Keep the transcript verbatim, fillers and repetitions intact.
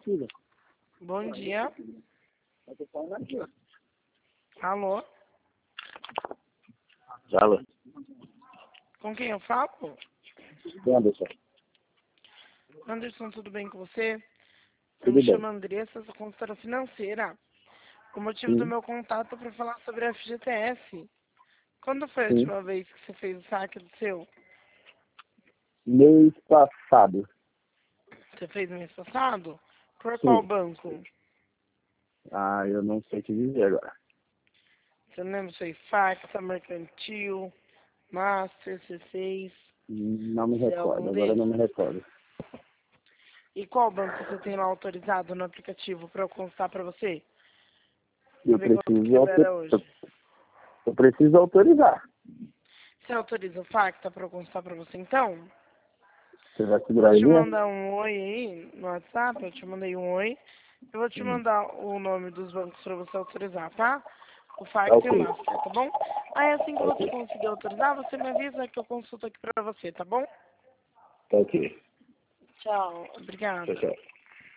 filha. Bom dia. Alô? Alô? Com quem eu falo? Anderson. Anderson, tudo bem com você? Eu Tudo me bem. chamo Andressa, sou consultora financeira. O motivo do Sim. meu contato é para falar sobre a F G T S. Quando foi a Sim. última vez que você fez o saque do seu? Mês passado. Você fez no mês passado? Por qual Sim. banco? Ah, eu não sei te dizer agora. Você não lembra se foi Facta, Mercantil, Master, C seis, Não me se é recordo, algum agora eu não deles? me recordo. E qual banco você tem lá autorizado no aplicativo para eu constar para você? Eu Ver quanto que preciso, libera autor... hoje. eu preciso autorizar. Você autoriza o Facta para eu constar para você então? Você vai Eu vou segurar te ele? mandar um oi aí no WhatsApp, eu te mandei um oi. Eu vou te Hum. mandar o nome dos bancos para você autorizar, tá? O Tá Facta e o ok. Master, tá bom? Aí assim que Tá você ok. conseguir autorizar, você me avisa que eu consulto aqui para você, tá bom? Tá ok. Tchau, Tchau, obrigada. tchau.